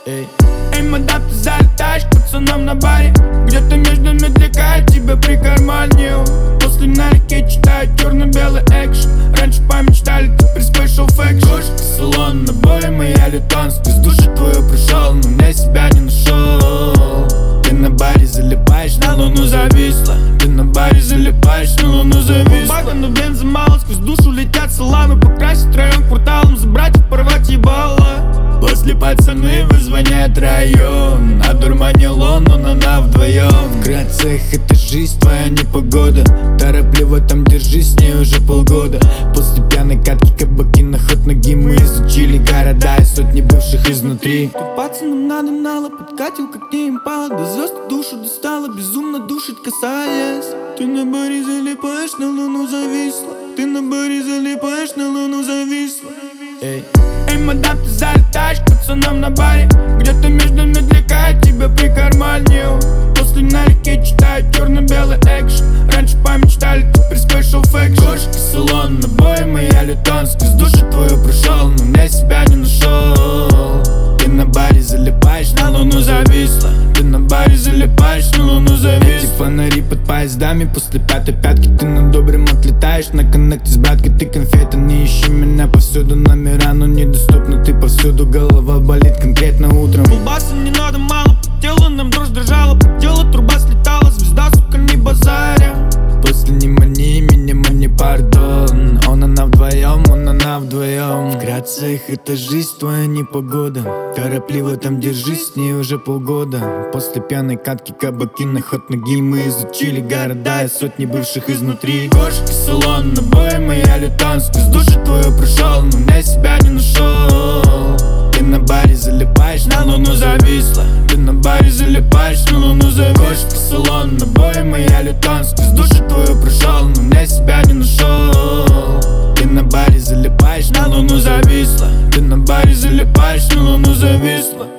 Эй, мадам, ты залетаешь к пацанам на баре. Где-то между медляка тебя прикарманил. После на реке читаю черно-белый экшен. Раньше помечтали, теперь спешл фэкшн. Кошка, салон, набои, моя литонская. С души твою пришел, но мне себя не нашел. Ты на баре залипаешь, на луну зависла. Ты на баре залипаешь, на луну зависла. Бага, но бенза мало, сквозь душу летят саламы. Покрасить район кварталом, забрать и порвать ебало. После пацаны вызвоняют район. Одурманил он, но она вдвоем. Вкратце, это жизнь, твоя непогода. Торопливо там держись, с ней уже полгода. После пьяной катки кабаки на ход ноги. Мы изучили города и сотни бывших изнутри. Купаться нам надо нало, подкатил как не импала. До звезд душу достала, безумно душить касаясь. Ты на баре залипаешь, на луну зависла. Ты на баре залипаешь, на луну зависла. Эй, мадам, ты залетаешь к пацанам на баре. Где-то между медляка тебя прикарманил. После на реке читаю черно-белый экшен. Раньше помечтали, теперь спешл фэкшн. Кошка, салон, набои, моя литонская. С души твою пришел, но мне себя не нашел. Ты на баре залипаешь, на луну зависла. Ты на баре залипаешь, на луну зависла. Эти фонари под поездами, после пятой пятки ты на добрым отлетаешь. На коннекте с браткой ты конфета, не ищи меня повсюду. Номера, но недоступны, ты повсюду. Голова болит конкретно утром. Колбасы не надо мало, по телу нам дрожь дрожала. По телу труба слетала, звезда, сука, не базаря. После не мани, меня мани, пардон. Она вдвоем, она вдвоем. Вкратце, это жизнь, твоя непогода. Торопливо там держись, с ней уже полгода. После пьяной катки кабаки на ход ноги. Мы изучили города и сотни бывших изнутри. Кошка, салон, набои, моя литонская. С души твою пришел, но мне себя не нашел. Ты на баре залипаешь, на луну зависла. Ты на баре залипаешь, на луну зависла. Кошка, салон, набои, моя литонская. С души твою пришел, но мне себя не нашел. Ты на баре залипаешь, на луну зависла. Ты на баре залипаешь, на луну зависла.